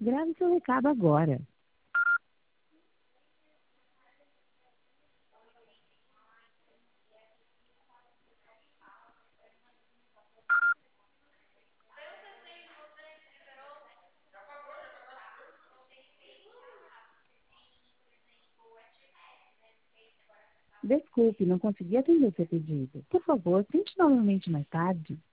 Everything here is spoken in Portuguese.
Grave seu recado agora. Desculpe, não consegui atender o seu pedido. Por favor, tente novamente mais tarde.